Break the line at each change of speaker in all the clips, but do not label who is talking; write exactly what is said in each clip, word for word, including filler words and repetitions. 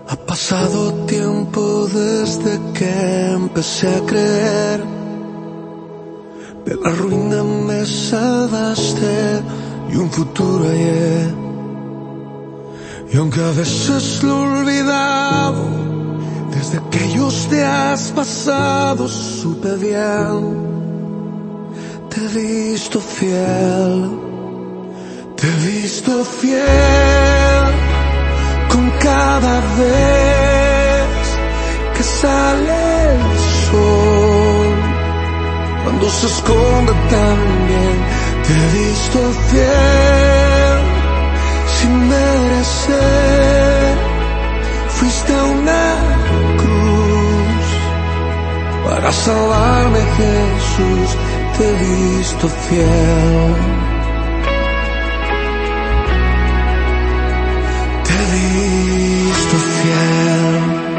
Ha pasado tiempo desde que empecé a creer. De la ruina me salvaste y un futuro hallé. Y aunque a veces lo he olvidado, desde aquellos días pasados supe bien. Te he visto fiel, te he visto fiel con cada vez que sale el sol. Cuando se esconde también te he visto fiel sin merecer. Fuiste a una cruz para salvarme, Jesús, te he visto fiel. Te he visto fiel.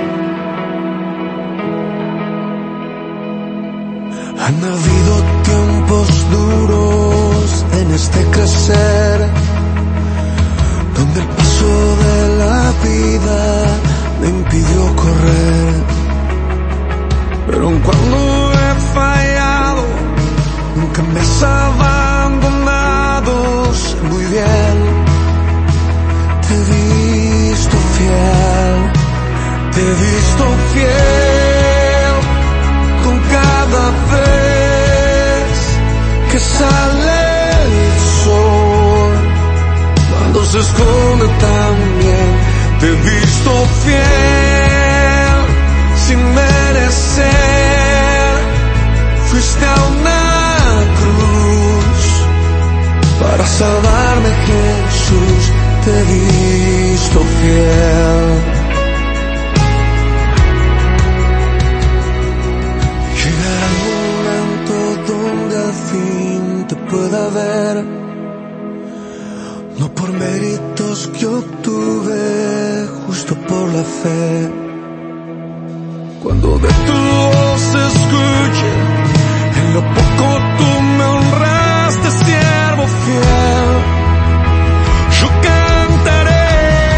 Han habido tiempos duros en este crecer, donde el paso de la vida me impidió correr. Pero aun cuando he fallado, nunca me has abandonado. Sé muy bien, te he visto fiel, te he visto fiel con cada vez que sale el sol. Cuando se esconde también te he visto fiel sin merecer. Fuiste a una cruz para salvarme, Jesús, te he visto fiel. Llegará el momento donde al fin te pueda ver, no por méritos que obtuve, justo por la fe. Cuando de tu voz se escuche, en lo poco tú me honraste, siervo fiel. Yo cantaré,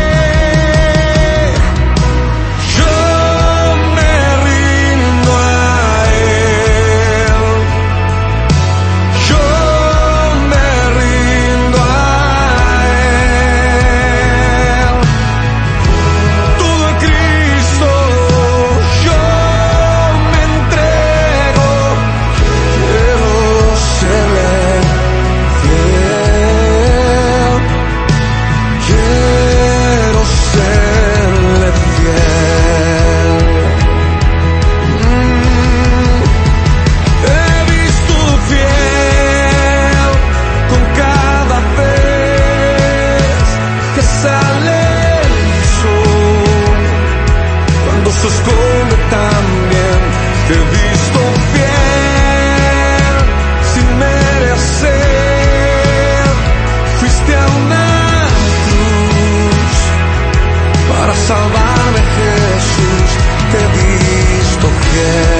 yo me rindo a Él, yo me rindo a Él. Todo a Cristo yo me entrego, quiero serle fiel, quiero serle fiel. Mm. He visto fiel con cada vez que sale el sol. Cuando se esconde también te he visto fiel sin merecer. Fuiste a una cruz para salvarme, Jesús, te he visto fiel.